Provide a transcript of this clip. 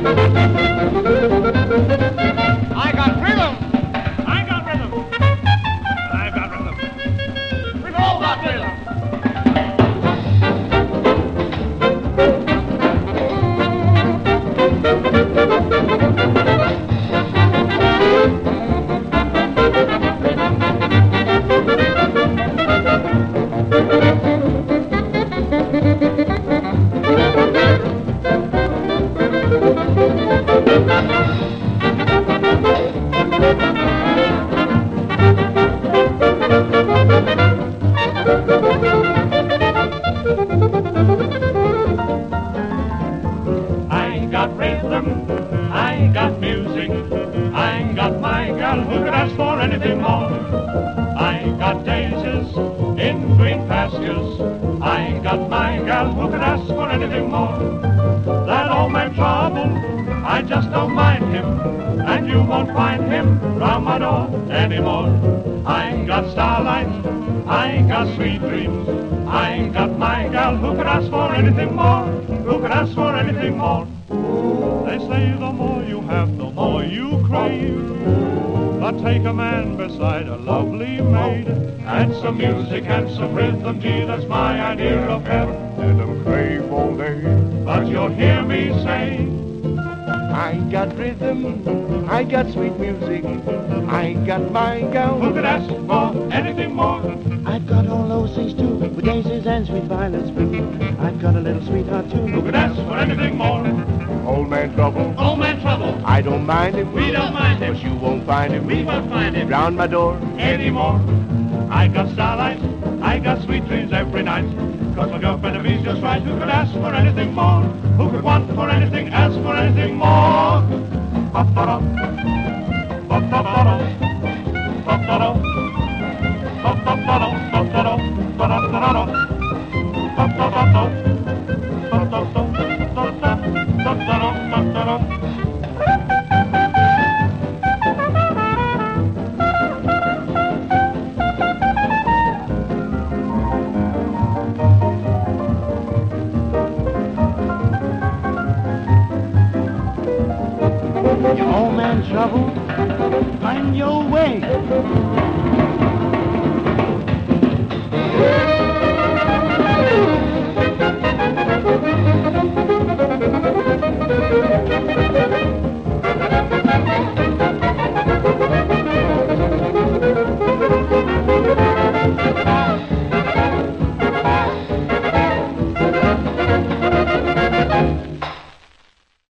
I got rhythm. I got rhythm. I got rhythm. We've all got rhythm. I got rhythm, I got music, I got my gal who could ask for anything more. I got daisies in green pastures, I got my gal who could ask for anything more. That old man Trouble, I just don't mind him, and you won't find him round my door anymore. I got starlight, I got sweet dreams, I got my gal who could ask for anything more, who could ask for anything more. They say the more you have, the more you crave. But take a man beside a lovely maid, and some music and some rhythm, gee, that's my idea of heaven. Let them crave all day. But you'll hear me say, I got rhythm, I got sweet music, I got my gal who could ask for anything more? I've got all those things too, with daisies and sweet violets blue. I've got a little sweetheart too, Who could ask for anything more? Old man Trouble, Old man Trouble, I don't mind him, we don't mind him. but you won't find him, We won't find him round my door anymore. I got starlight, I got sweet dreams every night. Cause my girlfriend of me's just right. Who could ask for anything more? Who could want for anything, ask for anything more? Ba-ba-da, ba-ba-da, ba-ba-da, ba-ba-da, ba-ba-da, ba-da-da-da, ba-ba-da, ba-ba-da. Your old man Trouble, find your way.